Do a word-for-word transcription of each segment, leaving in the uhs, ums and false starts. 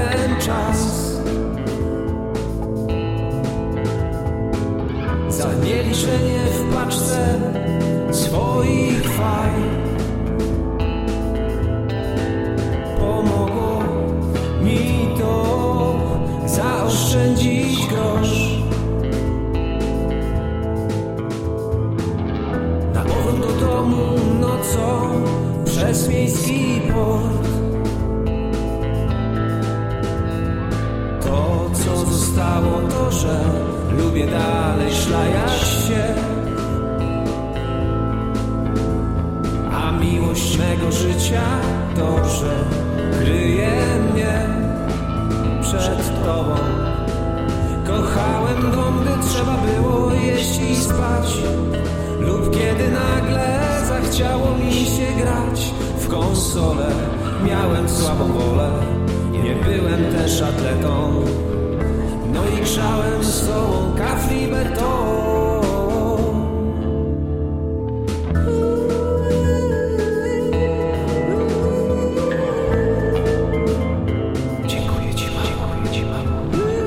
ten czas. Za nieliczenie w paczce swoich faj pomogło mi to zaoszczędzić grosz. Na powrót do domu nocą przez miejski port. To, co zostało, to, że lubię dalej szlajać się, a miłość mego życia to, że kryje mnie przed tobą. Kochałem dom, gdy trzeba było jeść i spać, lub kiedy nagle zachciało mi się grać w konsolę. Miałem słabą wolę, nie byłem też atletą, no i grzałem z sobą kafli beton. Dziękuję ci, mamo, dziękuję ci, mamo.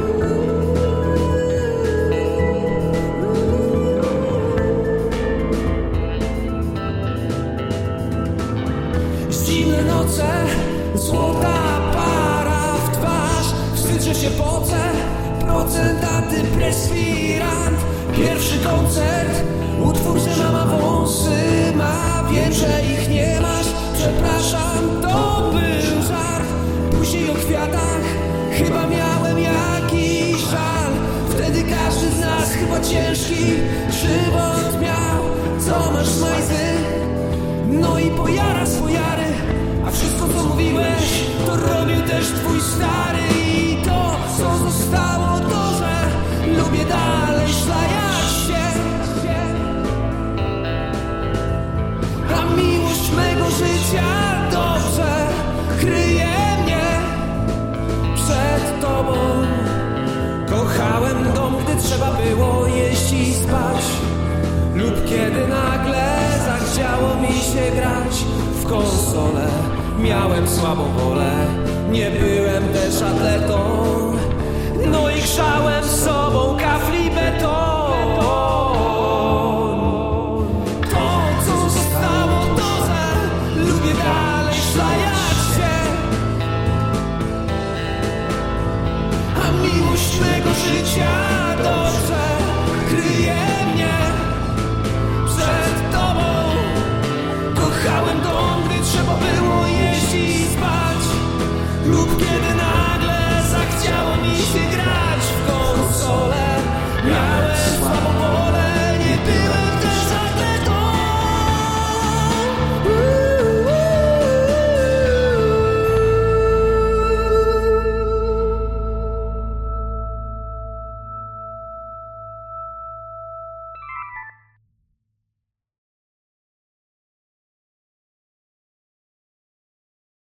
Zimne noce, złota para w twarz, wstydzę się pocę, procent antypreswirant. Pierwszy koncert, utwór, że mama wąsy ma, wiem, że ich nie masz, przepraszam, to był żart. Później o kwiatach, chyba miałem jakiś żal, wtedy każdy z nas chyba ciężki żywot miał. Co masz majzy? No i pojara swojary, a wszystko co mówiłeś, to robił też twój stary. I to, co zostało, to, że lubię dalej szlajać się, a miłość mego życia dobrze kryje mnie przed tobą. Kochałem dom, gdy trzeba było jeść i spać, lub kiedy nagle zachciało mi się grać w konsolę. Miałem słabą wolę, nie byłem też atletą, no i grzałem z sobą kafli beton. To, co zostało, to, że lubię dalej szlajać się, a miłość mego życia dobrze kryje mnie